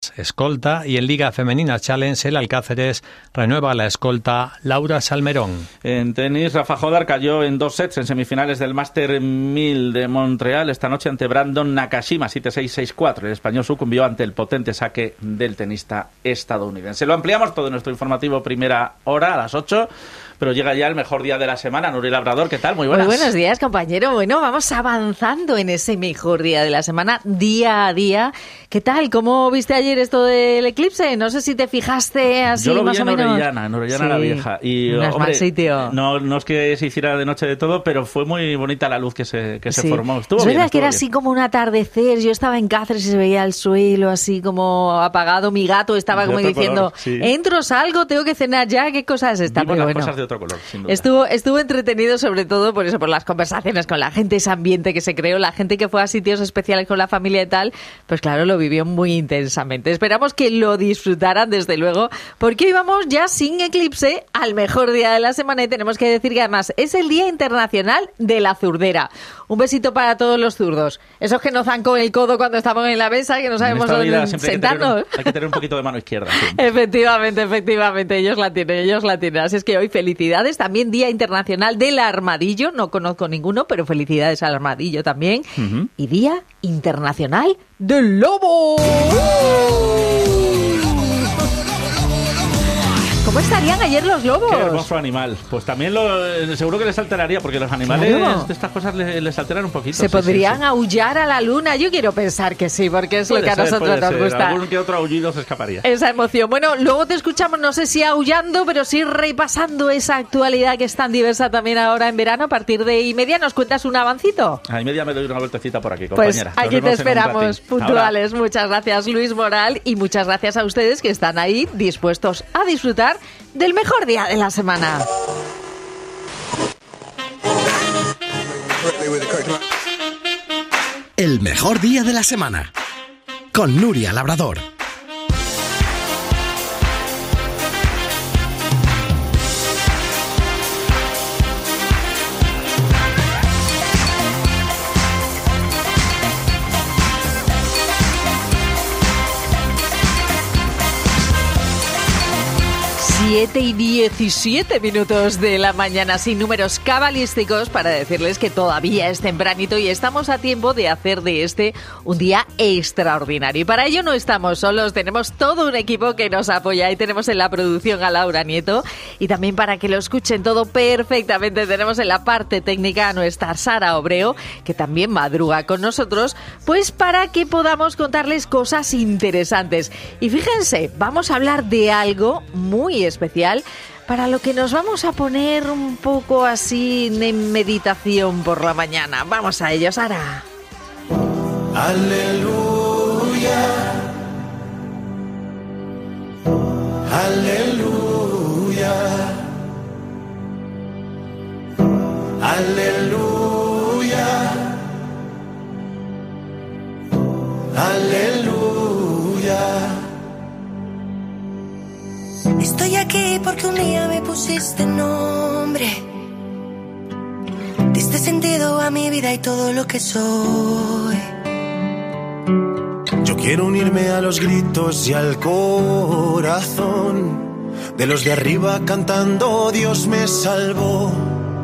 escolta, y en Liga Femenina Challenge el Alcáceres renueva la escolta Laura Salmerón. En tenis, Rafa Jodar cayó en 2 sets en semifinales del Master 1000 de Montreal esta noche ante Brandon Nakashima, 7-6, 6-4. El español sucumbió ante el potente saque del tenista estadounidense. Lo ampliamos todo en nuestro informativo primera hora a las 8. Pero llega ya el mejor día de la semana. Nuria Labrador, ¿qué tal? Muy buenas. Muy buenos días, compañero. Bueno, vamos avanzando en ese mejor día de la semana, día a día. ¿Qué tal? ¿Cómo viste ayer esto del eclipse? No sé si te fijaste así Yo lo más vi o menos. En Orellana la Vieja. Y, no es mal sitio. No es que se hiciera de noche de todo, pero fue muy bonita la luz que se formó. Es verdad que era así como un atardecer. Yo estaba en Cáceres y se veía el suelo así como apagado. Mi gato estaba como diciendo, entro, salgo, tengo que cenar ya. ¿Qué cosas están? Vimos las cosas de otro color, sin duda. Estuvo entretenido sobre todo por eso, por las conversaciones con la gente, ese ambiente que se creó, la gente que fue a sitios especiales con la familia y tal, pues claro, lo vivió muy intensamente. Esperamos que lo disfrutaran desde luego, porque hoy vamos ya sin eclipse al mejor día de la semana y tenemos que decir que además es el Día Internacional de la Zurdera. Un besito para todos los zurdos. Esos que nos dan con el codo cuando estamos en la mesa, que no sabemos dónde sentarnos. Hay que tener un poquito de mano izquierda. Sí. Efectivamente, ellos la tienen. Así es que hoy felicidades. También Día Internacional del Armadillo. No conozco ninguno, pero felicidades al armadillo también. Uh-huh. Y Día Internacional del Lobo. ¿Cómo estarían ayer los lobos? Qué hermoso animal. Pues también seguro que les alteraría, porque los animales de estas cosas les alteran un poquito. ¿Se podrían aullar a la luna? Yo quiero pensar que sí, porque es lo que a nosotros nos gusta. Algún que otro aullido se escaparía. Esa emoción. Bueno, luego te escuchamos, no sé si aullando, pero sí repasando esa actualidad que es tan diversa también ahora en verano. A partir de 1:30 nos cuentas un avancito. A 1:30 me doy una vueltecita por aquí, compañera. Pues aquí te esperamos, puntuales. Ahora. Muchas gracias, Luis Moral, y muchas gracias a ustedes que están ahí dispuestos a disfrutar del mejor día de la semana. El mejor día de la semana con Nuria Labrador. Y 17 minutos de la mañana, sin números cabalísticos, para decirles que todavía es tempranito y estamos a tiempo de hacer de este un día extraordinario. Y para ello no estamos solos, tenemos todo un equipo que nos apoya y tenemos en la producción a Laura Nieto, y también para que lo escuchen todo perfectamente tenemos en la parte técnica a nuestra Sara Obreo, que también madruga con nosotros, pues para que podamos contarles cosas interesantes. Y fíjense, vamos a hablar de algo muy especial para lo que nos vamos a poner un poco así en meditación por la mañana. Vamos a ello, Sara. Aleluya, aleluya, aleluya, aleluya. Estoy aquí porque un día me pusiste nombre, diste sentido a mi vida y todo lo que soy. Yo quiero unirme a los gritos y al corazón de los de arriba cantando Dios me salvó.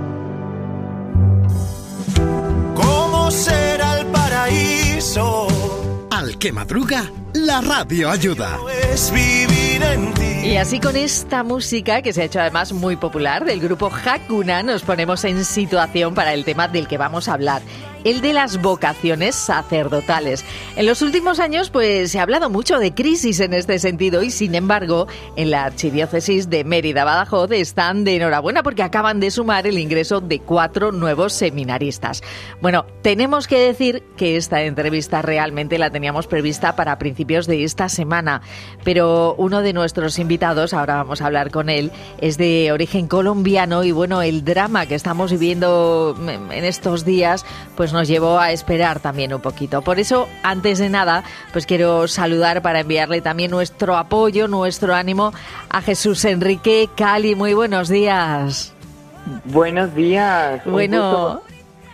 ¿Cómo será el paraíso? Al que madruga, la radio ayuda. Es vivir en ti. Y así con esta música, que se ha hecho además muy popular, del grupo Hakuna, nos ponemos en situación para el tema del que vamos a hablar, el de las vocaciones sacerdotales. En los últimos años pues se ha hablado mucho de crisis en este sentido y sin embargo en la Archidiócesis de Mérida-Badajoz están de enhorabuena porque acaban de sumar el ingreso de 4 nuevos seminaristas. Bueno, tenemos que decir que esta entrevista realmente la teníamos prevista para principios de esta semana, pero uno de nuestros invitados, ahora vamos a hablar con él, es de origen colombiano y bueno, el drama que estamos viviendo en estos días pues nos llevó a esperar también un poquito. Por eso, antes de nada, pues quiero saludar para enviarle también nuestro apoyo, nuestro ánimo a Jesús Enrique Cali. Muy buenos días. Buenos días. Bueno,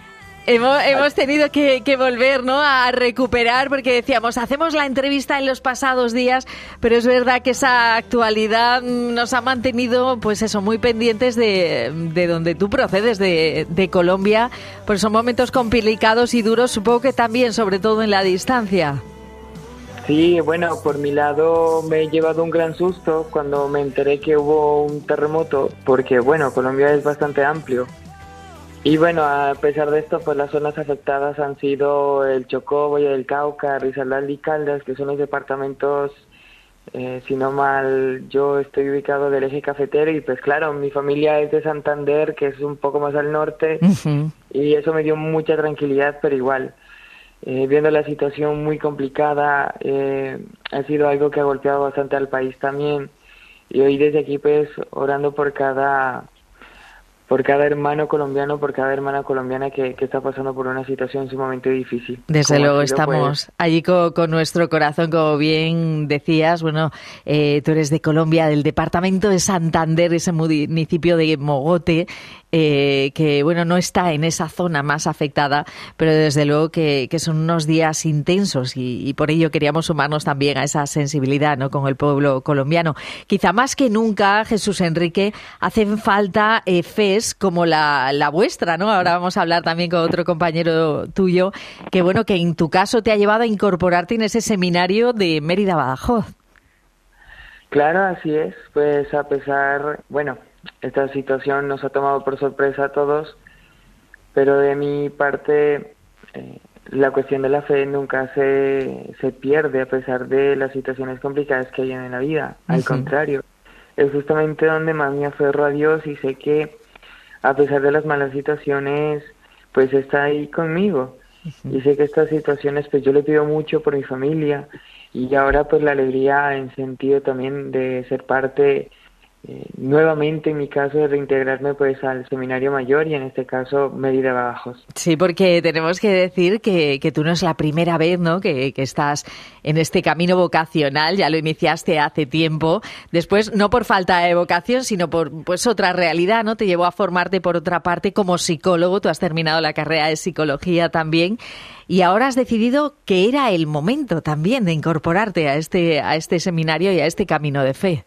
Hemos tenido que volver, ¿no?, a recuperar, porque decíamos, hacemos la entrevista en los pasados días, pero es verdad que esa actualidad nos ha mantenido, pues eso, muy pendientes de donde tú procedes, de Colombia, pues son momentos complicados y duros, supongo que también, sobre todo en la distancia. Sí, bueno, por mi lado me he llevado un gran susto cuando me enteré que hubo un terremoto, porque bueno, Colombia es bastante amplio. Y bueno, a pesar de esto, pues las zonas afectadas han sido el Chocó, Valle del Cauca, Risaralda y Caldas, que son los departamentos, si no mal, yo estoy ubicado del eje cafetero y pues claro, mi familia es de Santander, que es un poco más al norte, y eso me dio mucha tranquilidad, pero igual, viendo la situación muy complicada, ha sido algo que ha golpeado bastante al país también, y hoy desde aquí pues orando por cada hermano colombiano, por cada hermana colombiana que está pasando por una situación sumamente difícil. Desde luego estamos allí con nuestro corazón, como bien decías. Bueno, tú eres de Colombia, del departamento de Santander, ese municipio de Mogote, que bueno, no está en esa zona más afectada, pero desde luego que son unos días intensos y por ello queríamos sumarnos también a esa sensibilidad, ¿no?, con el pueblo colombiano. Quizá más que nunca, Jesús Enrique, hacen falta fes como la vuestra, ¿no? Ahora vamos a hablar también con otro compañero tuyo, que bueno, que en tu caso te ha llevado a incorporarte en ese seminario de Mérida Badajoz. Claro, así es, pues a pesar, bueno, esta situación nos ha tomado por sorpresa a todos, pero de mi parte la cuestión de la fe nunca se pierde a pesar de las situaciones complicadas que hay en la vida. Al contrario, es justamente donde más me aferro a Dios y sé que a pesar de las malas situaciones, pues está ahí conmigo. Y sé que estas situaciones, pues yo le pido mucho por mi familia y ahora pues la alegría en sentido también de ser parte nuevamente, en mi caso, de reintegrarme pues al Seminario Mayor y en este caso Mérida Badajoz. Sí, porque tenemos que decir que tú no es la primera vez, ¿no?, que estás en este camino vocacional, ya lo iniciaste hace tiempo, después no por falta de vocación, sino por pues otra realidad, ¿no? Te llevó a formarte por otra parte como psicólogo, tú has terminado la carrera de psicología también y ahora has decidido que era el momento también de incorporarte a este seminario y a este camino de fe.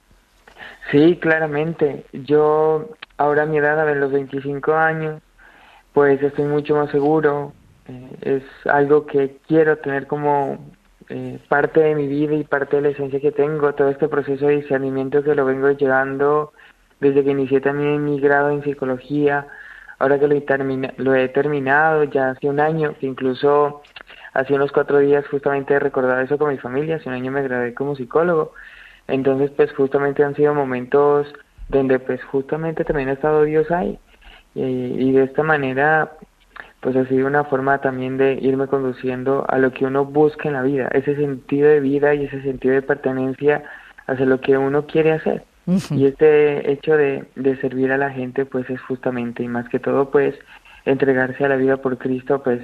Sí, claramente. Yo ahora a mi edad, a los 25 años, pues estoy mucho más seguro. Es algo que quiero tener como parte de mi vida y parte de la esencia que tengo. Todo este proceso de discernimiento que lo vengo llevando desde que inicié también mi grado en psicología. Ahora que lo he terminado ya hace un año, que incluso hace unos 4 días justamente he recordado eso con mi familia. Hace un año me gradué como psicólogo. Entonces, pues justamente han sido momentos donde pues justamente también ha estado Dios ahí. Y de esta manera, pues ha sido una forma también de irme conduciendo a lo que uno busca en la vida, ese sentido de vida y ese sentido de pertenencia hacia lo que uno quiere hacer. Y este hecho de servir a la gente, pues es justamente, y más que todo, pues entregarse a la vida por Cristo, pues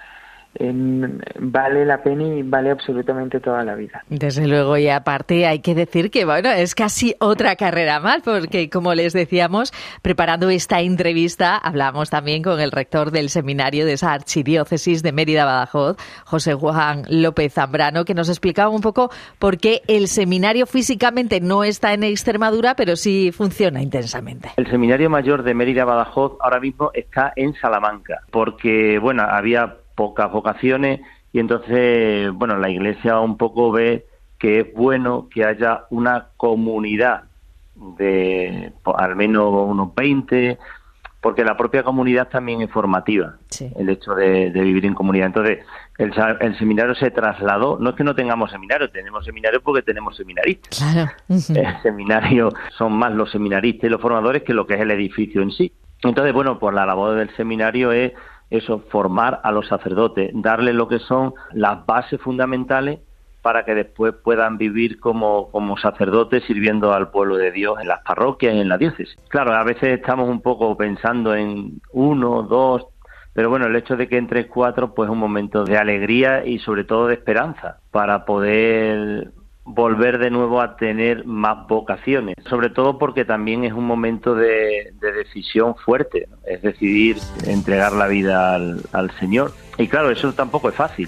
vale la pena y vale absolutamente toda la vida. Desde luego, y aparte hay que decir que bueno, es casi otra carrera más, porque como les decíamos, preparando esta entrevista, hablamos también con el rector del seminario de esa archidiócesis de Mérida Badajoz, José Juan López Zambrano, que nos explicaba un poco por qué el seminario físicamente no está en Extremadura, pero sí funciona intensamente. El Seminario Mayor de Mérida Badajoz ahora mismo está en Salamanca, porque bueno, había pocas vocaciones y entonces, bueno, la Iglesia un poco ve que es bueno que haya una comunidad de al menos unos 20, porque la propia comunidad también es formativa, sí. El hecho de vivir en comunidad. Entonces, el seminario se trasladó, no es que no tengamos seminario, tenemos seminario porque tenemos seminaristas. Claro. El seminario son más los seminaristas y los formadores que lo que es el edificio en sí. Entonces, bueno, pues la labor del seminario es eso, formar a los sacerdotes, darles lo que son las bases fundamentales para que después puedan vivir como sacerdotes sirviendo al pueblo de Dios en las parroquias y en la diócesis. Claro, a veces estamos un poco pensando en 1, 2, pero bueno, el hecho de que entre 4, pues es un momento de alegría y sobre todo de esperanza para poder volver de nuevo a tener más vocaciones, sobre todo porque también es un momento de decisión fuerte, ¿no? Es decidir entregar la vida al Señor. Y claro, eso tampoco es fácil.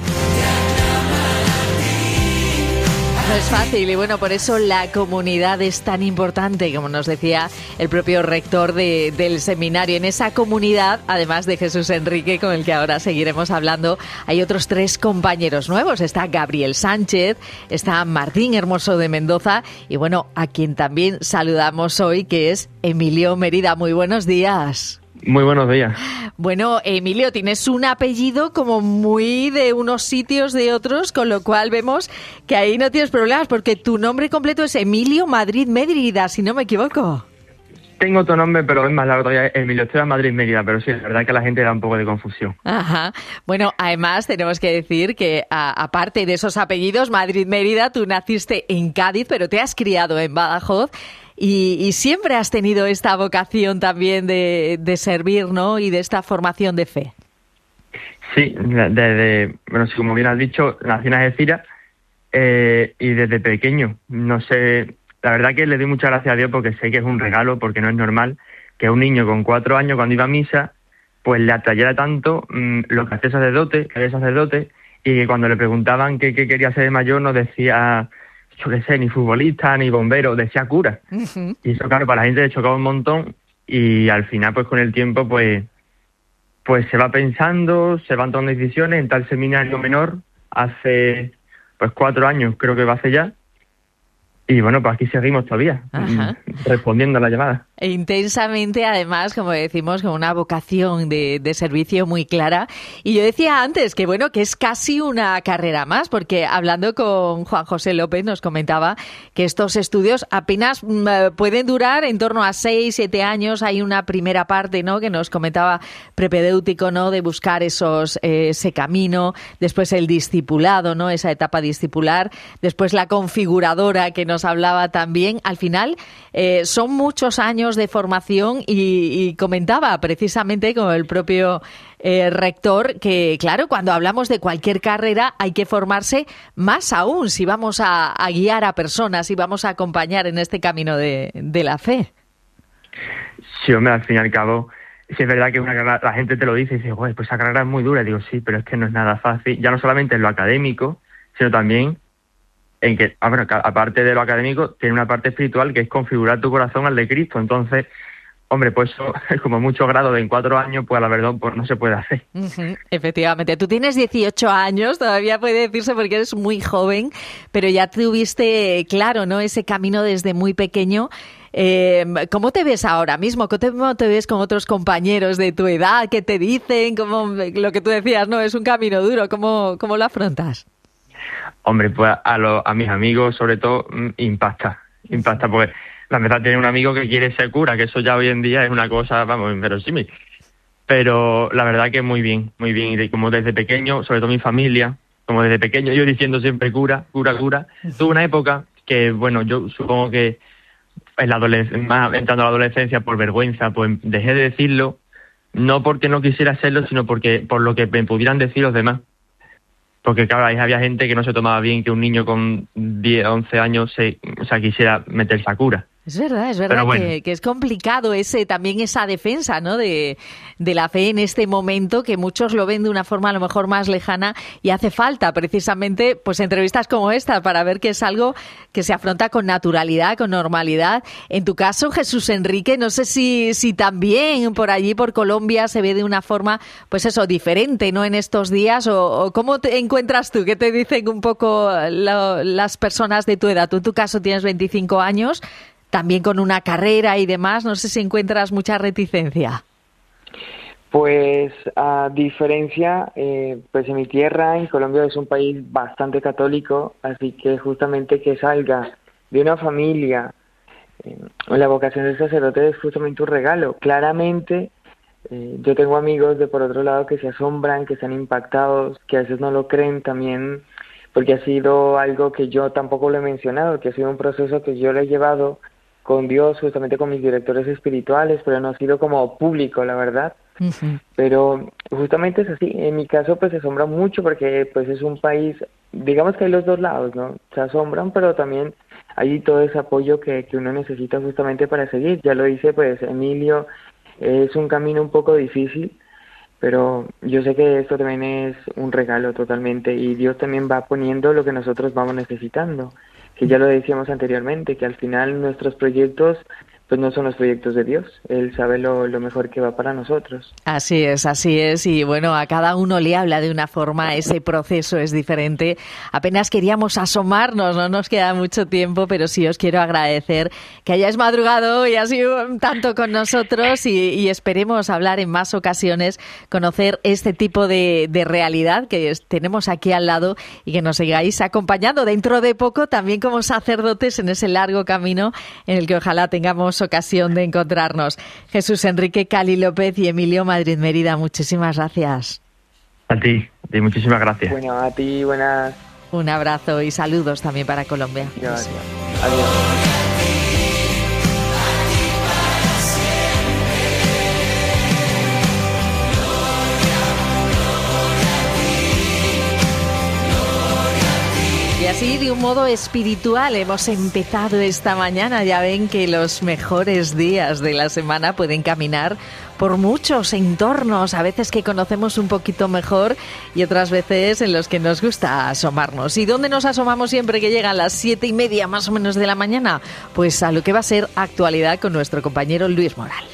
No es fácil y bueno, por eso la comunidad es tan importante, como nos decía el propio rector del seminario. En esa comunidad, además de Jesús Enrique, con el que ahora seguiremos hablando, hay otros 3 compañeros nuevos. Está Gabriel Sánchez, está Martín Hermoso de Mendoza y bueno, a quien también saludamos hoy, que es Emilio Mérida. Muy buenos días. Muy buenos días. Bueno, Emilio, tienes un apellido como muy de unos sitios de otros, con lo cual vemos que ahí no tienes problemas, porque tu nombre completo es Emilio Madrid Mérida, si no me equivoco. Tengo otro nombre, pero es más largo todavía, Emilio Esteban Madrid Mérida, pero sí, la verdad es que la gente da un poco de confusión. Ajá. Bueno, además tenemos que decir que aparte de esos apellidos, Madrid Mérida, tú naciste en Cádiz, pero te has criado en Badajoz. Y siempre has tenido esta vocación también de servir, ¿no? Y de esta formación de fe. Sí, bueno, sí, como bien has dicho, nací en Algeciras y desde pequeño, no sé, la verdad que le doy muchas gracias a Dios porque sé que es un regalo, porque no es normal que un niño con 4 años cuando iba a misa, pues le atrayera tanto lo que hacía sacerdote, y que cuando le preguntaban qué quería ser de mayor nos decía, yo qué sé, ni futbolista, ni bombero, decía cura. Uh-huh. Y eso, claro, para la gente le chocaba un montón y al final, pues con el tiempo, pues se va pensando, se van tomando decisiones. En tal seminario menor, hace pues 4 años, creo que va a ser ya. Y bueno, pues aquí seguimos todavía, respondiendo a la llamada. E intensamente, además, como decimos, con una vocación de servicio muy clara. Y yo decía antes que, bueno, que es casi una carrera más, porque hablando con Juan José López nos comentaba que estos estudios apenas pueden durar en torno a 6, 7 años. Hay una primera parte, ¿no?, que nos comentaba prepedéutico, ¿no?, de buscar ese camino, después el discipulado, ¿no?, esa etapa discipular, después la configuradora que nos hablaba también. Al final son muchos años de formación y comentaba precisamente con el propio rector que, claro, cuando hablamos de cualquier carrera hay que formarse más aún si vamos a guiar a personas y vamos a acompañar en este camino de la fe. Sí, hombre, al fin y al cabo, sí es verdad que una carrera, la gente te lo dice y dice, pues esa carrera es muy dura. Y digo, sí, pero es que no es nada fácil, ya no solamente en lo académico, sino también en que, bueno, aparte de lo académico, tiene una parte espiritual que es configurar tu corazón al de Cristo. Entonces, hombre, pues eso, como mucho grado de en 4 años, pues la verdad, pues no se puede hacer. Uh-huh, efectivamente. Tú tienes 18 años, todavía puede decirse porque eres muy joven, pero ya tuviste, claro, ¿no?, ese camino desde muy pequeño. ¿Cómo te ves ahora mismo? ¿Cómo te ves con otros compañeros de tu edad? ¿Qué te dicen? Como lo que tú decías, ¿no? Es un camino duro. ¿Cómo lo afrontas? Hombre, pues a mis amigos, sobre todo, impacta, porque la verdad tiene un amigo que quiere ser cura, que eso ya hoy en día es una cosa, vamos, inverosímil. Pero la verdad que muy bien, y como desde pequeño, sobre todo mi familia, como desde pequeño yo diciendo siempre cura. Tuve una época que, bueno, yo supongo que entrando a la adolescencia por vergüenza, pues dejé de decirlo, no porque no quisiera hacerlo, sino por lo que me pudieran decir los demás. Porque claro, ahí había gente que no se tomaba bien que un niño con 10, 11 años quisiera meterse a cura. Es verdad bueno, que es complicado también esa defensa, ¿no?, de la fe en este momento, que muchos lo ven de una forma a lo mejor más lejana, y hace falta precisamente pues entrevistas como esta para ver que es algo que se afronta con naturalidad, con normalidad. En tu caso, Jesús Enrique, no sé si también por allí, por Colombia, se ve de una forma, pues eso, diferente, ¿no?, en estos días, o ¿cómo te encuentras tú? ¿Qué te dicen un poco las personas de tu edad? Tú en tu caso tienes 25 años, también con una carrera y demás, no sé si encuentras mucha reticencia. Pues a diferencia, pues en mi tierra, en Colombia, es un país bastante católico, así que justamente que salga de una familia, la vocación del sacerdote es justamente un regalo. Claramente, yo tengo amigos de por otro lado que se asombran, que están impactados, que a veces no lo creen también, porque ha sido algo que yo tampoco lo he mencionado, que ha sido un proceso que yo le he llevado con Dios, justamente con mis directores espirituales, pero no ha sido como público, la verdad. Uh-huh. Pero justamente es así. En mi caso, pues se asombra mucho porque pues es un país digamos que hay los dos lados, ¿no? Se asombran, pero también hay todo ese apoyo que uno necesita justamente para seguir. Ya lo dice pues Emilio, es un camino un poco difícil, pero yo sé que esto también es un regalo totalmente, y Dios también va poniendo lo que nosotros vamos necesitando, que ya lo decíamos anteriormente, que al final nuestros proyectos pues no son los proyectos de Dios. Él sabe lo mejor que va para nosotros. Así es. Y bueno, a cada uno le habla de una forma, ese proceso es diferente. Apenas queríamos asomarnos, no nos queda mucho tiempo, pero sí os quiero agradecer que hayáis madrugado y así tanto con nosotros, y esperemos hablar en más ocasiones, conocer este tipo de realidad que tenemos aquí al lado, y que nos sigáis acompañando dentro de poco también como sacerdotes en ese largo camino en el que ojalá tengamos ocasión de encontrarnos. Jesús Enrique Cali López y Emilio Madrid Mérida, muchísimas gracias. A ti, muchísimas gracias. Bueno, a ti, buenas. Un abrazo y saludos también para Colombia. Gracias. Adiós. Y así, de un modo espiritual, hemos empezado esta mañana. Ya ven que los mejores días de la semana pueden caminar por muchos entornos, a veces que conocemos un poquito mejor y otras veces en los que nos gusta asomarnos. ¿Y dónde nos asomamos siempre que llegan las 7:30 más o menos de la mañana? Pues a lo que va a ser actualidad con nuestro compañero Luis Moral.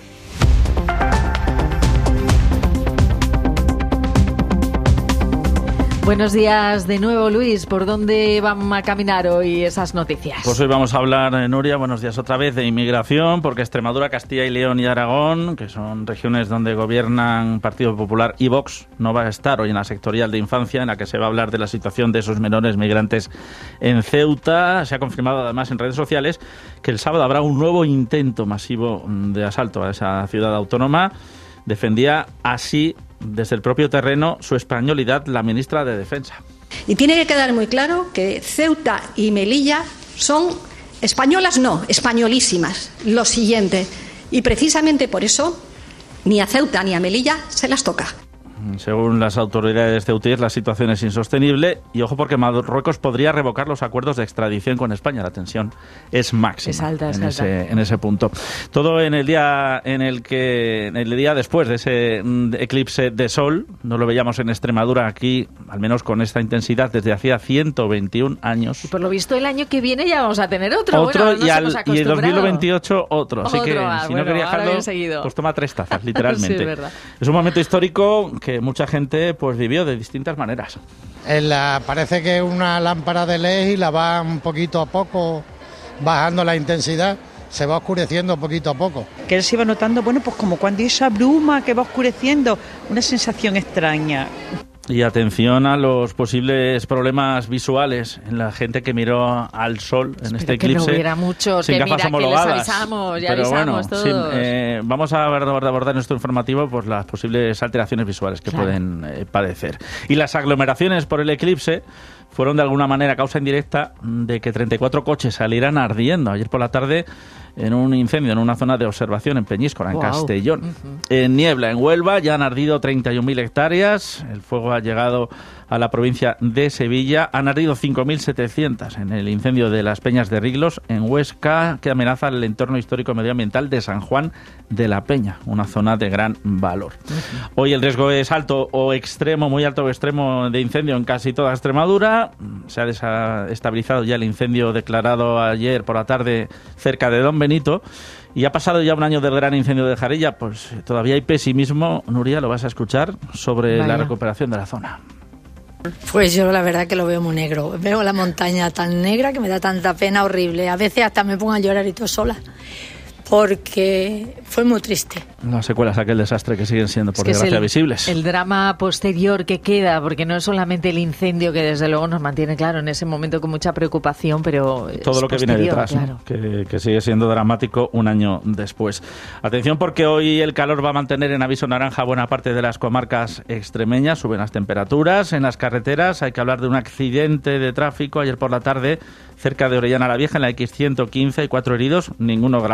Buenos días de nuevo, Luis. ¿Por dónde van a caminar hoy esas noticias? Pues hoy vamos a hablar, Nuria, buenos días otra vez, de inmigración, porque Extremadura, Castilla y León y Aragón, que son regiones donde gobiernan Partido Popular y Vox, no va a estar hoy en la sectorial de infancia, en la que se va a hablar de la situación de esos menores migrantes en Ceuta. Se ha confirmado además en redes sociales que el sábado habrá un nuevo intento masivo de asalto a esa ciudad autónoma. Defendía así desde el propio terreno su españolidad la ministra de Defensa. Y tiene que quedar muy claro que Ceuta y Melilla son españolas, no, españolísimas. Lo siguiente. Y precisamente por eso ni a Ceuta ni a Melilla se las toca. Según las autoridades ceutíes, la situación es insostenible y ojo, porque Marruecos podría revocar los acuerdos de extradición con España. La tensión es máxima. Es alta. En ese punto. Todo en el día después de ese eclipse de sol. No lo veíamos en Extremadura aquí, al menos con esta intensidad, desde hacía 121 años. Y por lo visto el año que viene ya vamos a tener otro. Otro, bueno, y el 2028 otro. Así que si no quería dejarlo, pues toma 3 tazas, literalmente. Sí, es verdad. Es un momento histórico que mucha gente pues vivió de distintas maneras. Parece que una lámpara de LED y la va un poquito a poco bajando la intensidad, se va oscureciendo poquito a poco. Que él se iba notando, bueno, pues como cuando hay esa bruma que va oscureciendo, una sensación extraña. Y atención a los posibles problemas visuales en la gente que miró al sol en este eclipse. Que no hubiera mucho, sin gafas homologadas. Ya avisamos todos. Vamos a abordar en nuestro informativo pues las posibles alteraciones visuales que pueden padecer. Y las aglomeraciones por el eclipse fueron de alguna manera causa indirecta de que 34 coches salieran ardiendo ayer por la tarde en un incendio en una zona de observación en Peñíscola, en Castellón. En Niebla, en Huelva, ya han ardido 31.000 hectáreas. El fuego ha llegado a la provincia de Sevilla. Han ardido 5.700 en el incendio de las Peñas de Riglos, en Huesca, que amenaza el entorno histórico medioambiental de San Juan de la Peña, una zona de gran valor. Hoy el riesgo es alto o extremo, muy alto o extremo de incendio en casi toda Extremadura. Se ha desestabilizado ya el incendio declarado ayer por la tarde cerca de Don Benito. Y ha pasado ya un año del gran incendio de Jarilla, pues todavía hay pesimismo, Nuria, lo vas a escuchar, sobre la recuperación de la zona. Pues yo la verdad que lo veo muy negro. Veo la montaña tan negra que me da tanta pena, horrible. A veces hasta me pongo a llorar y todo sola, porque fue muy triste. Las secuelas de aquel desastre que siguen siendo, por desgracia, visibles. El drama posterior que queda, porque no es solamente el incendio que desde luego nos mantiene, claro, en ese momento con mucha preocupación, pero todo lo que viene detrás, claro, ¿no? que sigue siendo dramático un año después. Atención, porque hoy el calor va a mantener en aviso naranja buena parte de las comarcas extremeñas. Suben las temperaturas en las carreteras. Hay que hablar de un accidente de tráfico ayer por la tarde cerca de Orellana la Vieja, en la X115, hay 4 heridos, ninguno grave, por suerte.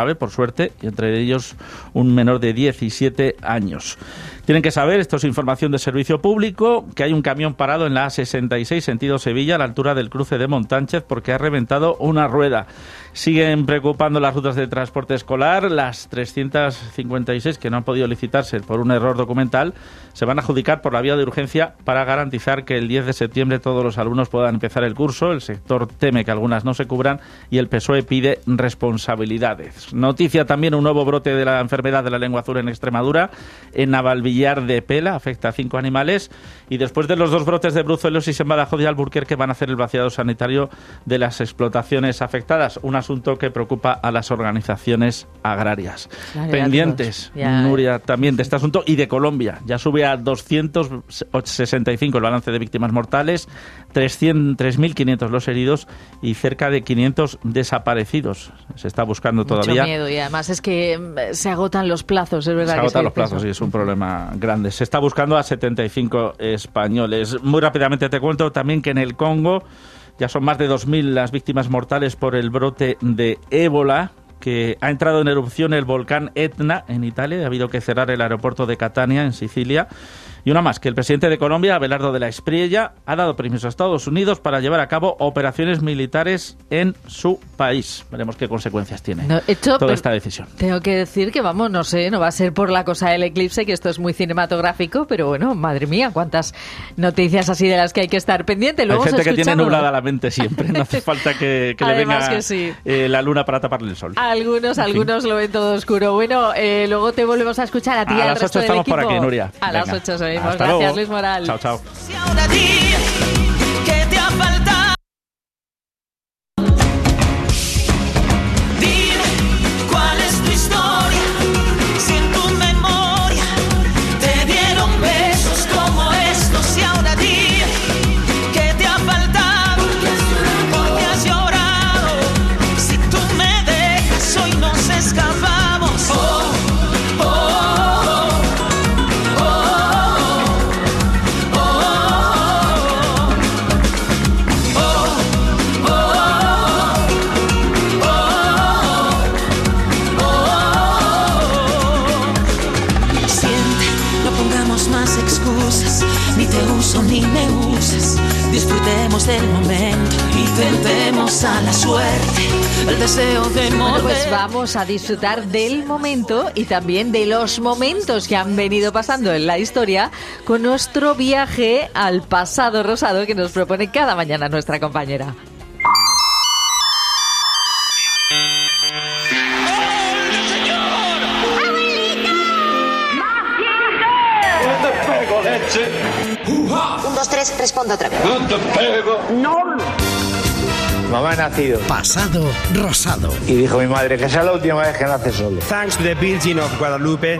suerte, y entre ellos un menor de 17 años. Tienen que saber, esto es información de servicio público, que hay un camión parado en la A66 sentido Sevilla a la altura del cruce de Montánchez porque ha reventado una rueda. Siguen preocupando las rutas de transporte escolar. Las 356 que no han podido licitarse por un error documental se van a adjudicar por la vía de urgencia para garantizar que el 10 de septiembre todos los alumnos puedan empezar el curso. El sector teme que algunas no se cubran y el PSOE pide responsabilidades. Noticia también, un nuevo brote de la enfermedad de la lengua azul en Extremadura, en Navalvillar de Pela, afecta a 5 animales, y después de los 2 brotes de brucelosis en Badajoz y Alburquerque van a hacer el vaciado sanitario de las explotaciones afectadas, un asunto que preocupa a las organizaciones agrarias. Claro, pendientes, Nuria, también de este asunto, y de Colombia. Ya sube a 265 el balance de víctimas mortales, 3.500 los heridos y cerca de 500 desaparecidos. Se está buscando todavía. Mucho miedo, y además es que se agotan los plazos, es verdad. Se agotan los plazos y es un problema grande. Se está buscando a 75 españoles. Muy rápidamente te cuento también que en el Congo ya son más de 2.000 las víctimas mortales por el brote de ébola, que ha entrado en erupción el volcán Etna en Italia y ha habido que cerrar el aeropuerto de Catania en Sicilia. Y una más, que el presidente de Colombia, Abelardo de la Espriella, ha dado permiso a Estados Unidos para llevar a cabo operaciones militares en su país. Veremos qué consecuencias tiene toda esta decisión. Tengo que decir que, vamos, no sé, no va a ser por la cosa del eclipse, que esto es muy cinematográfico, pero bueno, madre mía, cuántas noticias así de las que hay que estar pendiente. Luego hay gente que tiene nublada la mente siempre, no hace falta que le venga que sí. La luna para taparle el sol. Algunos lo ven todo oscuro. Bueno, luego te volvemos a escuchar a ti y al resto del equipo. A las 8 estamos por aquí, Nuria. A las 8 seguimos. Hasta Gracias, luego. Luis Moral. Chao, chao. ¿Cuál es tu historia? Si en tu memoria te dieron besos como estos, y ahora di que te ha faltado, porque has llorado. Si tú me dejas, hoy nos escapamos. Oh, oh, oh, oh, oh, más excusas, ni te uso ni me usas. Disfrutemos del momento y tentemos a la suerte el deseo de morir. Bueno, pues vamos a disfrutar del momento y también de los momentos que han venido pasando en la historia con nuestro viaje al pasado rosado que nos propone cada mañana nuestra compañera. Leche. 1, 2, 3, respondo otra vez. No te pego. No. Mamá ha nacido. Pasado rosado. Y dijo mi madre que sea la última vez que nace solo. Thanks to the Virgin of Guadalupe.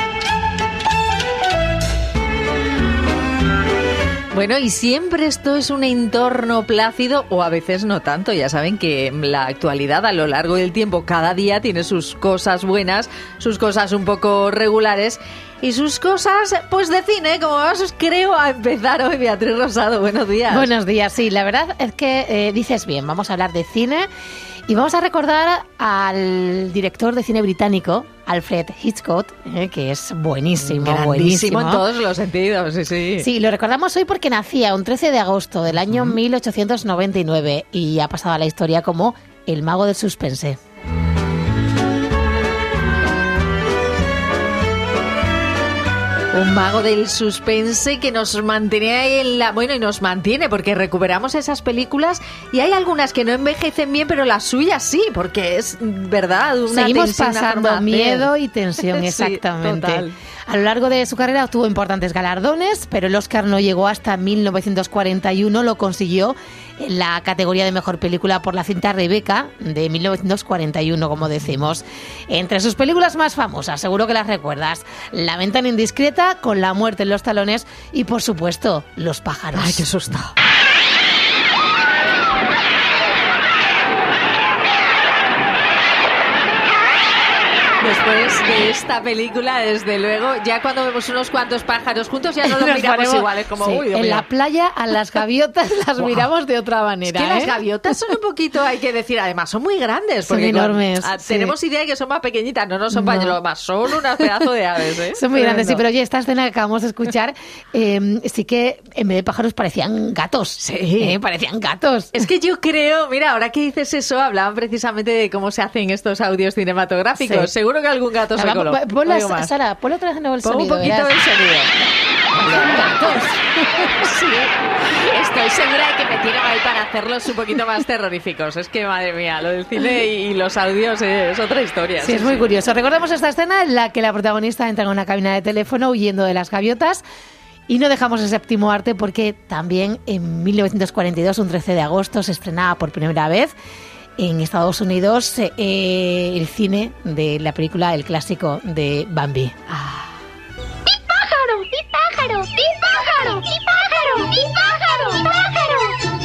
Bueno, y siempre esto es un entorno plácido, o a veces no tanto. Ya saben que la actualidad a lo largo del tiempo cada día tiene sus cosas buenas, sus cosas un poco regulares y sus cosas pues de cine, como vamos creo a empezar hoy. Beatriz Rosado, buenos días. Buenos días, sí, la verdad es que dices bien, vamos a hablar de cine y vamos a recordar al director de cine británico, Alfred Hitchcock, que es buenísimo, grandísimo en todos los sentidos, sí, sí. Sí, lo recordamos hoy porque nacía un 13 de agosto del año 1899 y ha pasado a la historia como el mago del suspense. Un mago del suspense que nos mantenía ahí en la... Bueno, y nos mantiene porque recuperamos esas películas y hay algunas que no envejecen bien, pero las suyas sí, porque es verdad una seguimos pasando miedo y tensión, exactamente. Sí, total. A lo largo de su carrera obtuvo importantes galardones, pero el Oscar no llegó hasta 1941, lo consiguió en la categoría de mejor película por la cinta Rebeca de 1941, como decimos. Entre sus películas más famosas, seguro que las recuerdas: La ventana indiscreta, Con la muerte en los talones y, por supuesto, Los pájaros. ¡Ay, qué susto! después de esta película, desde luego, ya cuando vemos unos cuantos pájaros juntos ya no los miramos igual, es como, sí, uy, Dios en mío. la playa a las gaviotas las miramos de otra manera. Es que las gaviotas son un poquito, hay que decir, además son muy grandes. Son porque enormes. Tenemos idea de que son más pequeñitas, no son pañuelos más, son unas pedazos de aves. Son muy grandes, sí, pero oye, esta escena que acabamos de escuchar, sí que en vez de pájaros parecían gatos. Sí, parecían gatos. Es que yo creo, mira, ahora que dices eso, hablaban precisamente de cómo se hacen estos audios cinematográficos. Sí. Seguro que algún gato se coló. Sara, ponle otra vez de nuevo el sonido. Un poquito verás. del sonido. Gatos. Sí, estoy segura de que me tienen ahí para hacerlos un poquito más terroríficos. Es que, madre mía, lo del cine y los audios es otra historia. Sí, es muy curioso. Recordemos esta escena en la que la protagonista entra en una cabina de teléfono huyendo de las gaviotas. Y no dejamos el séptimo arte porque también en 1942, un 13 de agosto, se estrenaba por primera vez en Estados Unidos el cine de la película, el clásico de Bambi. ¡Pájaro! ¡Y pájaro! ¡Y pájaro! ¡Y pájaro! ¡Y pájaro! ¡Y pájaro!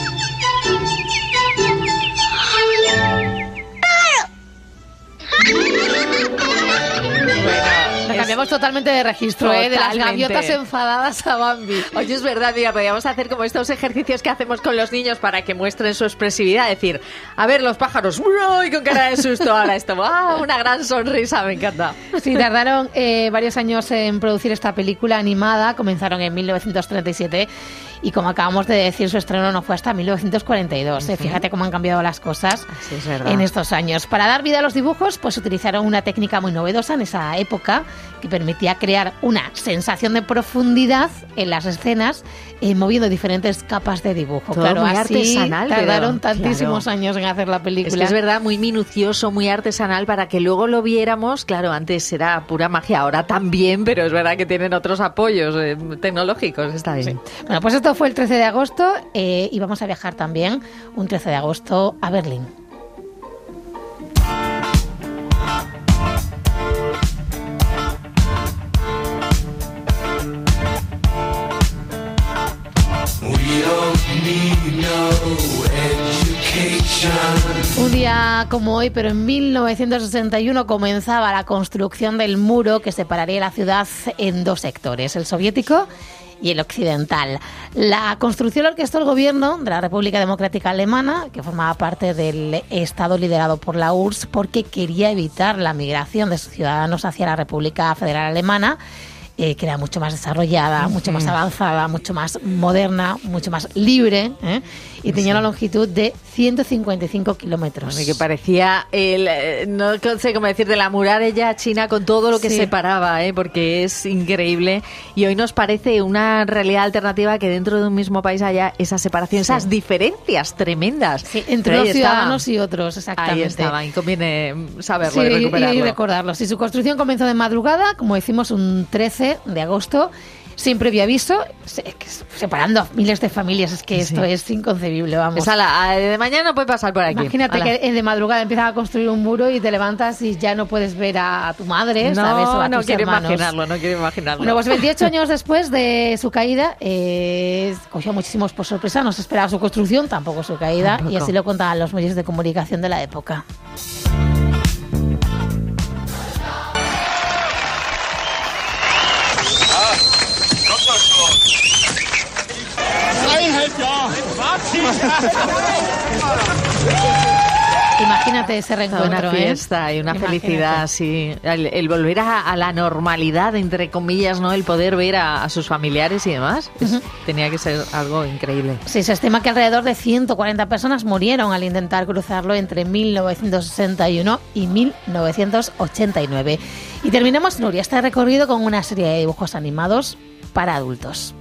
Lo cambiamos totalmente de registro, de las Totalmente. gaviotas enfadadas a Bambi. Oye, es verdad, mira, podríamos hacer como estos ejercicios que hacemos con los niños para que muestren su expresividad. Decir, a ver, los pájaros, ¡uy! Con cara de susto. Ahora esto, una gran sonrisa, me encanta. Sí, tardaron varios años en producir esta película animada. Comenzaron en 1937 y, como acabamos de decir, su estreno no fue hasta 1942. Fíjate cómo han cambiado las cosas en estos años. Para dar vida a los dibujos, pues utilizaron una técnica muy novedosa en esa época que permitía crear una sensación de profundidad en las escenas, moviendo diferentes capas de dibujo. Todo claro, muy así artesanal, tardaron pero, tantísimos claro, años en hacer la película. Es que es verdad, muy minucioso, muy artesanal, para que luego lo viéramos. Claro, antes era pura magia, ahora también, pero es verdad que tienen otros apoyos tecnológicos, está bien. Sí. Bueno, pues esto fue el 13 de agosto y vamos a viajar también un 13 de agosto a Berlín. Un día como hoy, pero en 1961, comenzaba la construcción del muro que separaría la ciudad en dos sectores, el soviético y el occidental. La construcción la orquestó el gobierno de la República Democrática Alemana, que formaba parte del Estado liderado por la URSS, porque quería evitar la migración de sus ciudadanos hacia la República Federal Alemana, que era mucho más desarrollada, mucho más avanzada, mucho más moderna, mucho más libre, y tenía una longitud de 155 kilómetros. Que parecía, no sé cómo decir, de la muralla china con todo lo que separaba, porque es increíble. Y hoy nos parece una realidad alternativa que dentro de un mismo país haya esa separación, esas diferencias tremendas. Sí, entre los ciudadanos y otros, exactamente. Ahí estaba, y conviene saberlo y recuperarlo. Y recordarlo. Si su construcción comenzó de madrugada, como decimos, un 13 de agosto, sin previo aviso, separando a miles de familias. Es que esto es inconcebible, vamos. De mañana no puede pasar por aquí. Imagínate que de madrugada empiezan a construir un muro y te levantas y ya no puedes ver a tu madre, ¿sabes? O a tus hermanos. No quiero imaginarlo. Bueno, pues 28 años después de su caída, cogió a muchísimos por sorpresa. No se esperaba su construcción, tampoco su caída, y así lo contaban los medios de comunicación de la época. Imagínate ese reencuentro. Una fiesta y una felicidad, sí. El volver a la normalidad, entre comillas, ¿no? El poder ver a sus familiares y demás. Tenía que ser algo increíble. Sí, se estima que alrededor de 140 personas murieron al intentar cruzarlo entre 1961 y 1989. Y terminamos, Nuria, este recorrido con una serie de dibujos animados para adultos.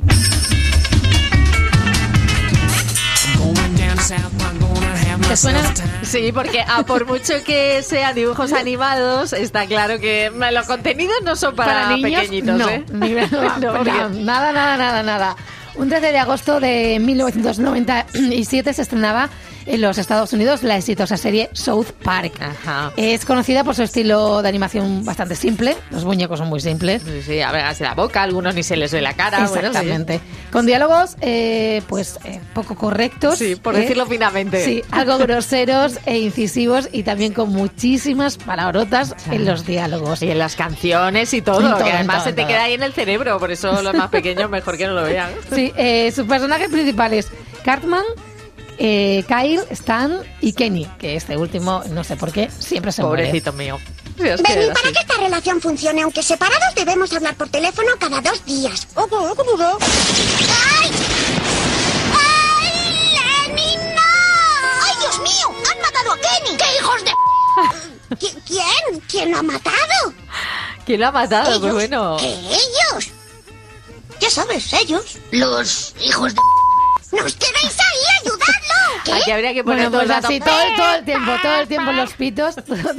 ¿Te suena? Sí, porque por mucho que sean dibujos animados, está claro que los contenidos no son para niños, pequeñitos, no, no, nada. Un 13 de agosto de 1997 se estrenaba en los Estados Unidos la exitosa serie South Park. Ajá. Es conocida por su estilo de animación bastante simple, los muñecos son muy simples. Sí, a ver, la boca, algunos ni se les ve la cara. Exactamente. Bueno, sí. Con diálogos poco correctos. Sí, por decirlo finamente. Sí, algo groseros e incisivos y también con muchísimas palabrotas en los diálogos. Y en las canciones y todo, que además se te queda ahí en el cerebro, por eso los más pequeños mejor que no lo vean. Sí, sus personajes principales, Cartman, Kyle, Stan y Kenny, que este último, no sé por qué, siempre se muere. Pobrecito mío. Sí, Benny, para que esta relación funcione, aunque separados, debemos hablar por teléfono cada 2 días. ¡Ay! ¡Ay, Lenny, no! ¡Ay, Dios mío! ¡Han matado a Kenny! ¡Qué hijos de... ¿Quién? ¿Quién lo ha matado? ¿Quién lo ha matado? ¿Ellos? Pues bueno. ¿Qué ellos? Ya sabes, ellos. Los hijos de... ¡Nos queréis ahí! ¡Ayudadlo! ¿Qué? Aquí habría que poner bueno, pues todo así todo el tiempo los pitos,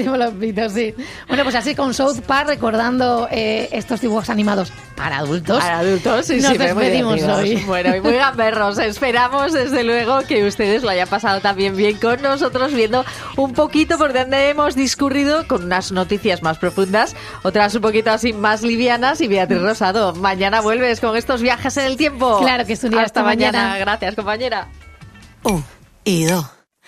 sí. Bueno, pues así con South Park recordando estos dibujos animados para adultos. Para adultos, sí, nos sí, despedimos hoy. Bueno, y muy gamberros. Esperamos, desde luego, que ustedes lo hayan pasado también bien con nosotros, viendo un poquito por donde hemos discurrido con unas noticias más profundas, otras un poquito así más livianas. Y Beatriz Rosado, mañana vuelves con estos viajes en el tiempo. Claro que es un día. Hasta mañana. Gracias, compañera. 1 y 2.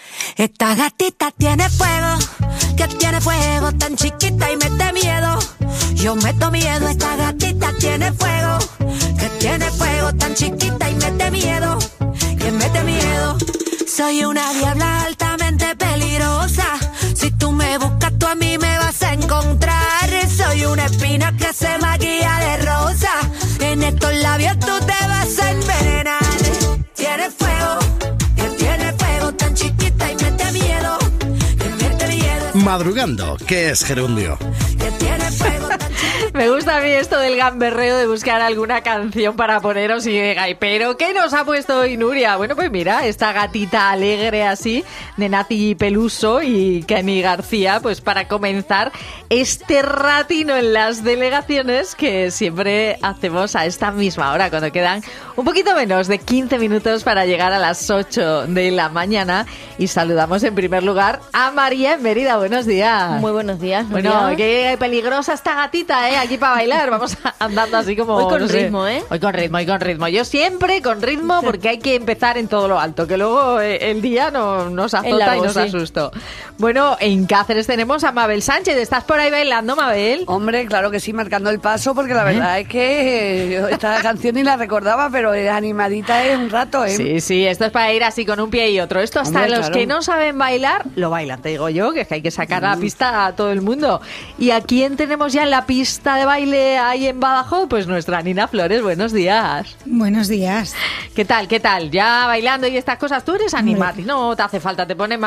Esta gatita tiene fuego, que tiene fuego, tan chiquita y mete miedo. Yo meto miedo, esta gatita tiene fuego, que tiene fuego, tan chiquita y mete miedo. Que mete miedo. Soy una diabla altamente peligrosa. Si tú me buscas, tú a mí me vas a encontrar. Soy una espina que se maquilla de rosa. En estos labios tú te vas a envenenar. Tiene fuego, que tiene fuego, tan chiquita y mete miedo. Que mete miedo. Madrugando, que es gerundio. Que tiene fuego, tan Me gusta a mí esto del gamberreo de buscar alguna canción para poneros y diga, pero ¿qué nos ha puesto hoy Nuria? Bueno, pues mira, esta gatita alegre así de Nati Peluso y Kenny García, pues para comenzar este ratino en las delegaciones que siempre hacemos a esta misma hora, cuando quedan un poquito menos de 15 minutos para llegar a las 8 de la mañana. Y saludamos en primer lugar a María en Mérida. Buenos días. Muy buenos días, Nuria. Bueno, qué peligrosa esta gatita, aquí para bailar. Vamos andando así como... Hoy con no sé. ritmo, ¿eh? Hoy con ritmo. Yo siempre con ritmo, porque hay que empezar en todo lo alto, que luego el día nos azota y nos asusta. Bueno, en Cáceres tenemos a Mabel Sánchez. ¿Estás por ahí bailando, Mabel? Hombre, claro que sí, marcando el paso, porque la verdad es que esta canción ni la recordaba, pero animadita es un rato, ¿eh? Sí, esto es para ir así con un pie y otro. Esto hasta los que no saben bailar, lo bailan, te digo yo, que es que hay que sacar a la pista a todo el mundo. ¿Y a quién tenemos ya en la pista de baile ahí en Badajoz? Pues nuestra Nina Flores. Buenos días. Buenos días. ¿Qué tal? ¿Ya bailando y estas cosas? Tú eres animati, no te hace falta, te ponen,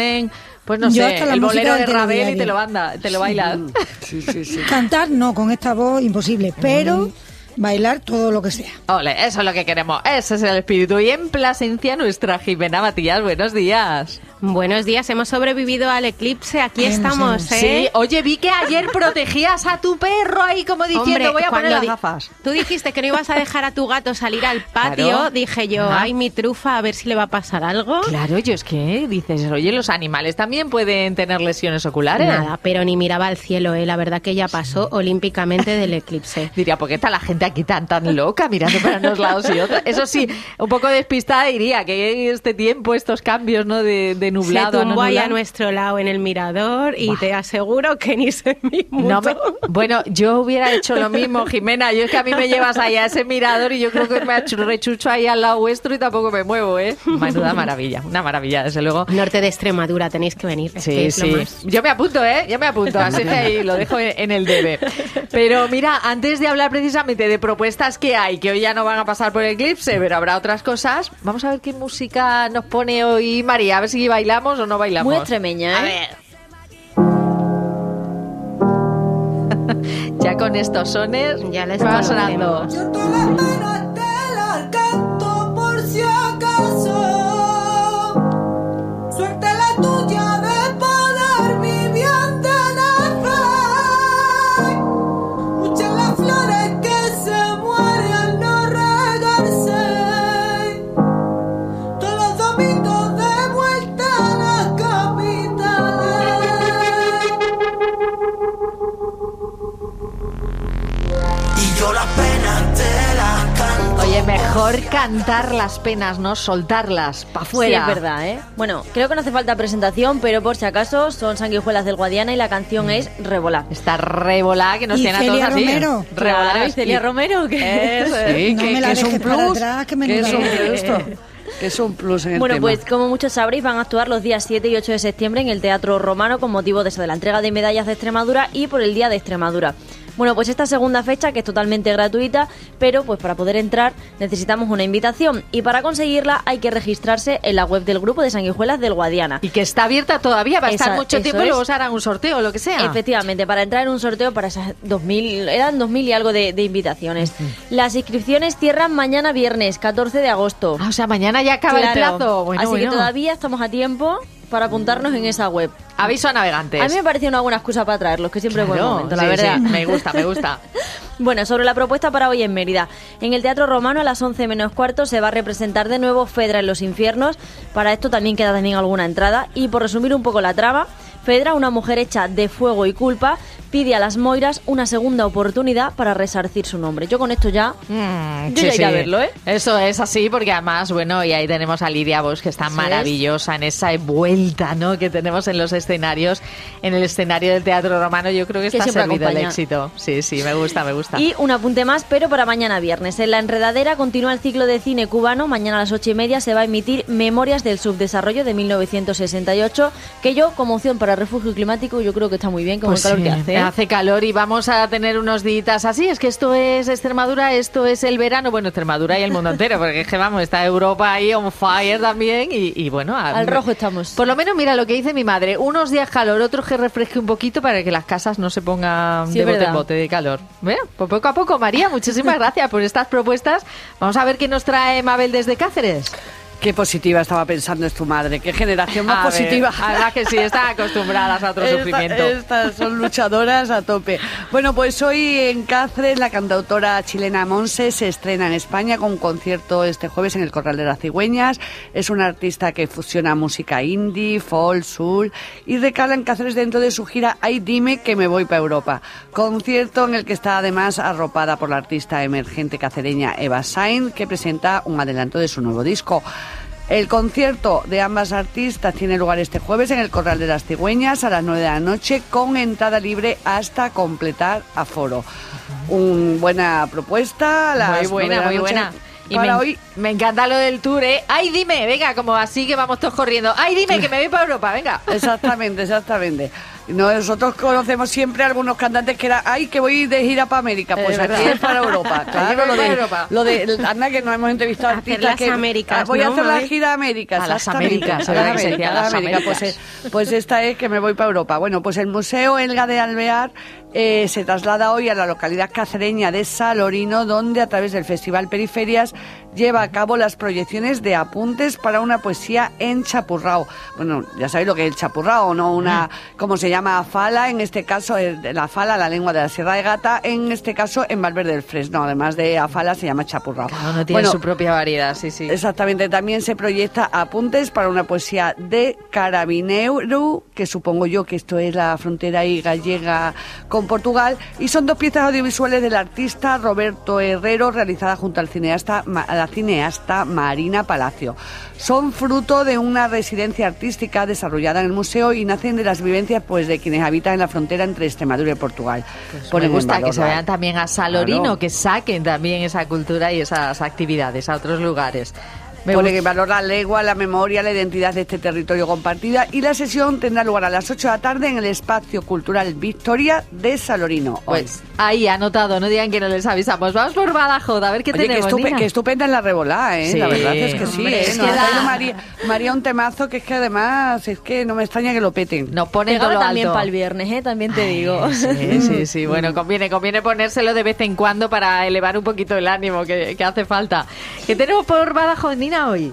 pues no yo sé, el bolero de Ravel y te lo bailas. Sí. Cantar no, con esta voz imposible, pero bailar todo lo que sea. Ole, eso es lo que queremos, ese es el espíritu. Y en Plasencia, nuestra Jimena Matías. Buenos días. Buenos días, hemos sobrevivido al eclipse, aquí estamos, ¿eh? Sí, oye, vi que ayer protegías a tu perro ahí como diciendo, hombre, voy a poner las gafas. Tú dijiste que no ibas a dejar a tu gato salir al patio, claro. Dije yo, ay, mi trufa, a ver si le va a pasar algo. Claro, yo es que dices, oye, los animales también pueden tener lesiones oculares. Nada, pero ni miraba al cielo, la verdad que ella pasó olímpicamente del eclipse. Diría, ¿por qué está la gente aquí tan loca mirando para unos lados y otros? Eso sí, un poco despistada diría que este tiempo, estos cambios, ¿no? de nublado. Se tumbó ahí a nuestro lado en el mirador y te aseguro que ni se me mutó. Bueno, yo hubiera hecho lo mismo, Jimena. Yo es que a mí me llevas ahí a ese mirador y yo creo que me rechucho ahí al lado vuestro y tampoco me muevo, ¿eh? Menuda maravilla, una maravilla, desde luego. Norte de Extremadura, tenéis que venir. Sí. Yo me apunto, así que ahí lo dejo en el debe. Pero mira, antes de hablar precisamente de propuestas que hay, que hoy ya no van a pasar por el eclipse, pero habrá otras cosas, vamos a ver qué música nos pone hoy María, a ver si bailamos o no bailamos. Muy extremeña, ¿eh? A ver. Ya con estos sones ya les va sonando. Yo todas las penas te las canto por si acaso. Suerte la tuya de poder vivir ante nacer. Muchas las flores que se mueren al no regarse. Todos los domingos de vuelta mejor cantar las penas, ¿no? Soltarlas para afuera. Sí, es verdad, ¿eh? Bueno, creo que no hace falta presentación, pero por si acaso son Sanguijuelas del Guadiana y la canción es Revolá. Está Revolá, que nos tiene a todos así. Romero. Revolá y Celia Romero. Que Sí, No me la que es un dejes para plus. atrás, que me Que es un nuble. plus esto. Que es un plus en el Bueno, tema. pues como muchos sabréis, van a actuar los días 7 y 8 de septiembre en el Teatro Romano con motivo de eso, de la entrega de medallas de Extremadura y por el Día de Extremadura. Bueno, pues esta segunda fecha, que es totalmente gratuita, pero pues para poder entrar necesitamos una invitación y para conseguirla hay que registrarse en la web del grupo de Sanguijuelas del Guadiana. Y que está abierta todavía, va a estar mucho tiempo y luego se hará un sorteo o lo que sea. Efectivamente, para entrar en un sorteo para esas 2.000, eran 2.000 y algo de invitaciones. Las inscripciones cierran mañana viernes, 14 de agosto. O sea, mañana ya acaba el plazo. Bueno, así que bueno. todavía estamos a tiempo para apuntarnos en esa web. Aviso a navegantes. A mí me pareció una buena excusa para traerlos, que siempre es buen Claro, momento, la sí, verdad. sí, me gusta, me gusta. Bueno, sobre la propuesta para hoy en Mérida. En el Teatro Romano a las 11 menos cuarto se va a representar de nuevo Fedra en los infiernos. Para esto también queda alguna entrada. Y por resumir un poco la trama, Fedra, una mujer hecha de fuego y culpa, pide a las Moiras una segunda oportunidad para resarcir su nombre. Yo con esto ya, yo ya iré a verlo, ¿eh? Eso es así, porque además, bueno, y ahí tenemos a Lidia Bosch, que está Eso maravillosa en esa vuelta, ¿no?, que tenemos en los escenarios, en el escenario del Teatro Romano. Yo creo que está siempre servido el acompaña. éxito. Sí, sí, me gusta, me gusta. Y un apunte más, pero para mañana viernes. En La Enredadera continúa el ciclo de cine cubano. Mañana a las 8:30 se va a emitir Memorias del Subdesarrollo de 1968, que yo, como opción para refugio climático, yo creo que está muy bien con Pues el calor sí, que hace. hace calor y vamos a tener unos días así. Es que esto es Extremadura, esto es el verano. Bueno, Extremadura y el mundo entero, porque es que vamos, está Europa ahí on fire también y bueno. Al rojo estamos. Por lo menos mira lo que dice mi madre, unos días calor, otros que refresque un poquito para que las casas no se pongan Sí, de es bote en verdad. bote de calor. Bueno, pues poco a poco, María, muchísimas gracias por estas propuestas. Vamos a ver qué nos trae Mabel desde Cáceres. Qué positiva estaba pensando es tu madre. Qué generación más A ver, positiva. la verdad que sí, están acostumbradas a otro sufrimiento. Estas son luchadoras a tope. Bueno, pues hoy en Cáceres la cantautora chilena Monse se estrena en España con un concierto este jueves en el Corral de las Cigüeñas. Es una artista que fusiona música indie, folk, soul y recala en Cáceres dentro de su gira Ay dime que me voy para Europa. Concierto en el que está además arropada por la artista emergente cacereña Eva Sainz, que presenta un adelanto de su nuevo disco. El concierto de ambas artistas tiene lugar este jueves en el Corral de las Cigüeñas a las 9 de la noche con entrada libre hasta completar aforo. Una buena propuesta. Muy buena, muy buena. Y Para hoy me encanta lo del tour, ¿eh? ¡Ay, dime! Venga, como así que vamos todos corriendo. ¡Ay, dime que me voy para Europa! Venga. Exactamente, exactamente. Nosotros conocemos siempre algunos cantantes que era, ay, que voy de gira para América. Pues aquí es para Europa. Claro, lo de anda que nos hemos entrevistado artistas las que Américas, voy a ¿no, hacer la Mabel? gira a América. A las exactamente. Américas, A ¿verdad las que se decía? Américas, a las Las Américas. Américas. Pues esta es que me voy para Europa. Bueno, pues el Museo Elga de Alvear se traslada hoy a la localidad cacereña de Salorino, donde a través del Festival Periferias lleva a cabo las proyecciones de apuntes para una poesía en chapurrao. Bueno, ya sabéis lo que es el chapurrao, ¿no? Una, como se llama, fala, en este caso, la fala, la lengua de la Sierra de Gata, en este caso en Valverde del Fresno. Además de afala se llama chapurrao. Cada uno tiene su propia variedad, sí, sí. Exactamente, también se proyecta apuntes para una poesía de Carabinero, que supongo yo que esto es la frontera ahí gallega con Portugal, y son dos piezas audiovisuales del artista Roberto Herrero, realizadas junto al cineasta Marina Palacio. Son fruto de una residencia artística desarrollada en el museo y nacen de las vivencias pues de quienes habitan en la frontera entre Extremadura y Portugal. Pues me gusta que se vayan también también a Salorino, que saquen también esa cultura y esas actividades a otros lugares. Pone que valora la lengua, la memoria, la identidad de este territorio compartida, y la sesión tendrá lugar a las 8 de la tarde en el Espacio Cultural Victoria de Salorino. Pues ahí, anotado, no digan que no les avisamos. Vamos por Badajoz, a ver qué Oye, tenemos, Nina. que estupenda en la revolá, ¿eh? Sí, la verdad es que sí, hombre, ¿eh? es Nos que ha traído da- María un temazo que es que además es que no me extraña que lo peten. Nos pone Pegado todo lo también alto. para el viernes, también te digo. Sí, sí, sí. Bueno, conviene ponérselo de vez en cuando para elevar un poquito el ánimo que hace falta. ¿Qué tenemos por Badajoz, Nina, hoy?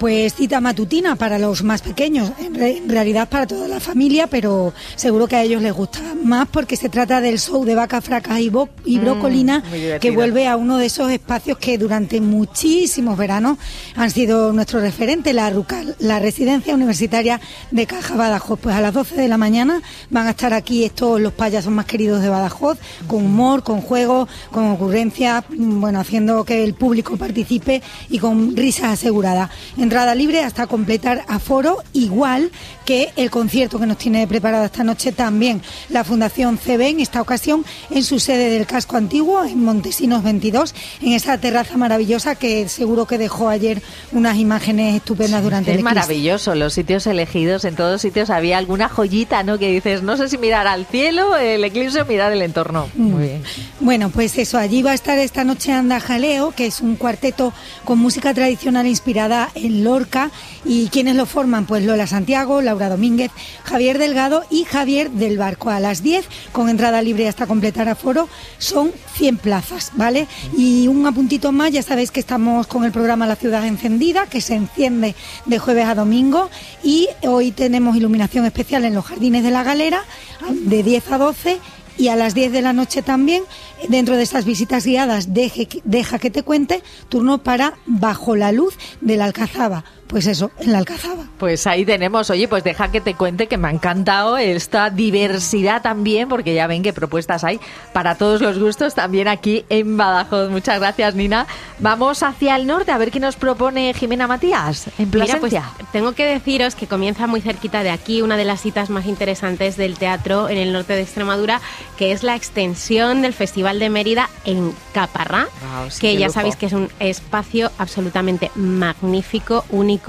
Pues cita matutina para los más pequeños, en realidad para toda la familia, pero seguro que a ellos les gusta más porque se trata del show de Vacas Fracas y Brocolina, que vuelve a uno de esos espacios que durante muchísimos veranos han sido nuestro referente, la RUCAL, la Residencia Universitaria de Caja Badajoz. Pues a las 12 de la mañana van a estar aquí estos los payasos más queridos de Badajoz, con humor, con juego, con ocurrencias, bueno, haciendo que el público participe y con risas aseguradas. Entrada libre hasta completar aforo, igual que el concierto que nos tiene preparado esta noche también la Fundación CB, en esta ocasión en su sede del Casco Antiguo, en Montesinos 22, en esa terraza maravillosa que seguro que dejó ayer unas imágenes estupendas durante el eclipse. Es maravilloso, los sitios elegidos, en todos sitios había alguna joyita, ¿no? Que dices, no sé si mirar al cielo, el eclipse o mirar el entorno. Muy bien. Bueno, pues eso, allí va a estar esta noche Anda Jaleo, que es un cuarteto con música tradicional inspirada en Lorca. ¿Y quiénes lo forman? Pues Lola Santiago, Laura Domínguez, Javier Delgado y Javier del Barco. A las 10, con entrada libre hasta completar aforo, son 100 plazas, ¿vale? Y un apuntito más, ya sabéis que estamos con el programa La Ciudad Encendida, que se enciende de jueves a domingo, y hoy tenemos iluminación especial en los Jardines de la Galera, de 10 a 12, y a las 10 de la noche también, dentro de esas visitas guiadas, deja que te cuente, turno para Bajo la Luz de la Alcazaba. Pues eso, en la Alcazaba. Pues ahí tenemos, oye, pues deja que te cuente, que me ha encantado esta diversidad también, porque ya ven qué propuestas hay para todos los gustos también aquí en Badajoz. Muchas gracias, Nina. Vamos hacia el norte a ver qué nos propone Jimena Matías en Plasencia. Mira, pues tengo que deciros que comienza muy cerquita de aquí una de las citas más interesantes del teatro en el norte de Extremadura, que es la extensión del Festival de Mérida en Caparrá, que ya sabéis que es un espacio absolutamente magnífico, único,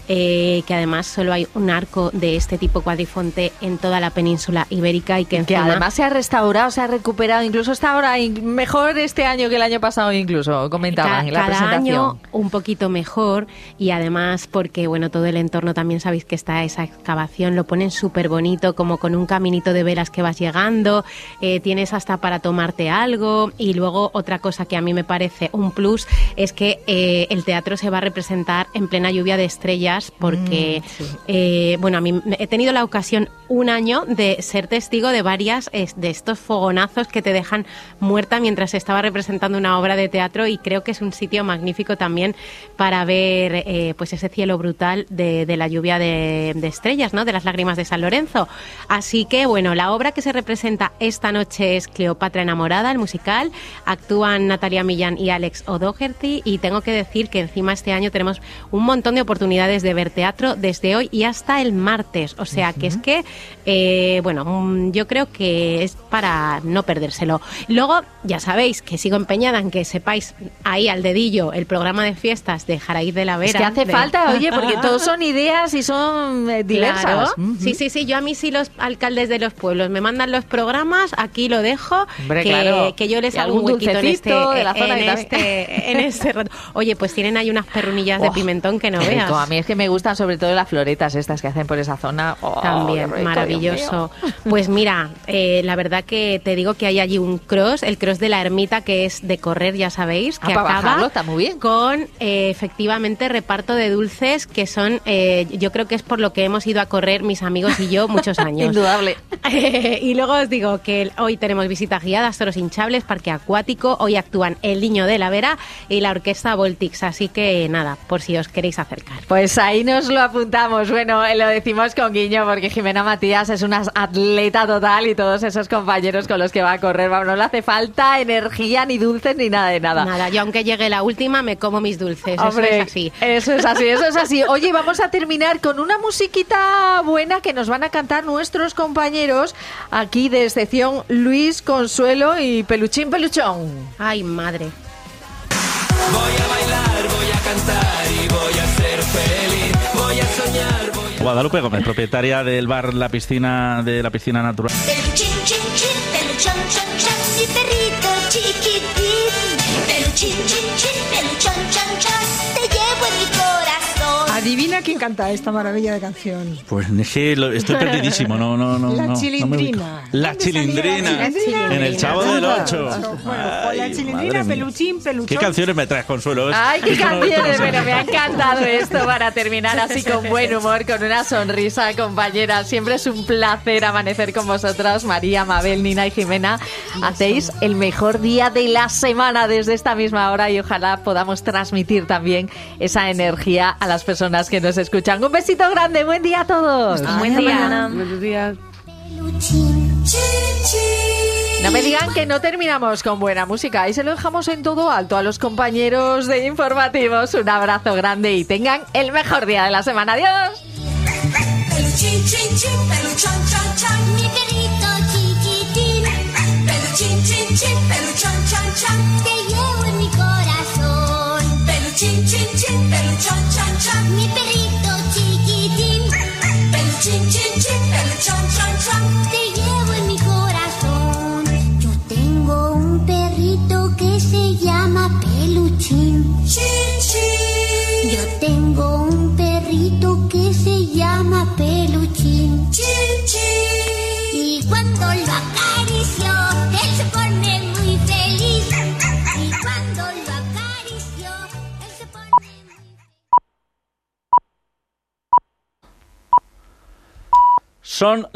que además solo hay un arco de este tipo cuadrifonte en toda la península ibérica y que además se ha restaurado, se ha recuperado, incluso está ahora mejor este año que el año pasado, incluso comentaban en la presentación. Cada año un poquito mejor, y además porque bueno, todo el entorno también sabéis que está esa excavación, lo ponen súper bonito, como con un caminito de velas que vas llegando, tienes hasta para tomarte algo, y luego otra cosa que a mí me parece un plus es que el teatro se va a representar en plena lluvia de estrellas, porque bueno, a mí he tenido la ocasión un año de ser testigo de varias de estos fogonazos que te dejan muerta mientras se estaba representando una obra de teatro, y creo que es un sitio magnífico también para ver pues ese cielo brutal de la lluvia de estrellas, ¿no? De las lágrimas de San Lorenzo. Así que bueno, la obra que se representa esta noche es Cleopatra enamorada, el musical. Actúan Natalia Millán y Alex O'Doherty, y tengo que decir que encima este año tenemos un montón de oportunidades de ver teatro desde hoy y hasta el martes, o sea que es que bueno, yo creo que es para no perdérselo. Luego ya sabéis que sigo empeñada en que sepáis ahí al dedillo el programa de fiestas de Jaraíz de la Vera. Es que hace falta, oye, porque todos son ideas y son diversas. Claro. Sí, yo a mí sí los alcaldes de los pueblos me mandan los programas, aquí lo dejo. Hombre, que yo les hago un huequito en este rato. Oye, pues tienen ahí unas perrunillas de pimentón que no veas. A mí es que me gustan sobre todo las floretas estas que hacen por esa zona. También, rico, maravilloso. Pues mira, la verdad que te digo que hay allí un cross, el cross de la ermita, que es de correr, ya sabéis, que acaba está muy bien. Con efectivamente reparto de dulces, que son, yo creo que es por lo que hemos ido a correr mis amigos y yo muchos años. Indudable. Y luego os digo que hoy tenemos visitas guiadas, toros hinchables, parque acuático, hoy actúan El Niño de la Vera y la orquesta Voltix, así que nada, por si os queréis acercar. Pues ahí nos lo apuntamos. Bueno, lo decimos con guiño porque Jimena Matías es una atleta total y todos esos compañeros con los que va a correr, no le hace falta energía ni dulces ni nada de nada. Nada, yo aunque llegue la última me como mis dulces. Hombre, eso es así. Eso es así. Oye, vamos a terminar con una musiquita buena que nos van a cantar nuestros compañeros aquí de excepción, Luis, Consuelo y Peluchín Peluchón. Ay, madre. Voy a bailar, voy a cantar y voy a ser feliz. Voy a soñar, Guadalupe Gómez, propietaria del bar La Piscina, de la Piscina Natural. Peluchín, chin, chin, peluchón, chon, chon, mi perrito chiquitín. Peluchín, chin, chin, peluchón, chon, chon, te llevo en mi corazón. Adivina quién canta esta maravilla de canción. Pues es que estoy perdidísimo, no. La no Chilindrina. La Chilindrina. En el Chavo del Ocho. Bueno, pues la Chilindrina, Peluchín, Peluchón. ¿Qué canciones me traes, Consuelo? Ay, qué canciones, pero me ha encantado esto para terminar así con buen humor, con una sonrisa, compañera. Siempre es un placer amanecer con vosotras, María, Mabel, Nina y Jimena. Hacéis el mejor día de la semana desde esta misma hora y ojalá podamos transmitir también esa energía a las personas que nos escuchan. Un besito grande, buen día a todos. Buen día. Buenos días. No me digan que no terminamos con buena música. Ahí se lo dejamos en todo alto a los compañeros de Informativos. Un abrazo grande y tengan el mejor día de la semana. ¡Adiós! Peluchín, chin, chin, peluchón, chon, chon, mi perrito chiquitín. Peluchín, chin, chin, peluchón, chon, chon, te llevo en mi corazón. Peluchín, chin, chin, peluchón, chon, chon, mi perrito chiquitín. Peluchín, chin, chin, peluchón, chon, chon, te llevo en mi corazón. Yo tengo un perrito que se llama Peluchín. Chin, chin. Yo tengo un perrito que se llama Peluchín. Chin, chin. Y cuando lo acaricio, él se pone muy feliz. Y cuando lo acaricio, él se pone muy feliz. Son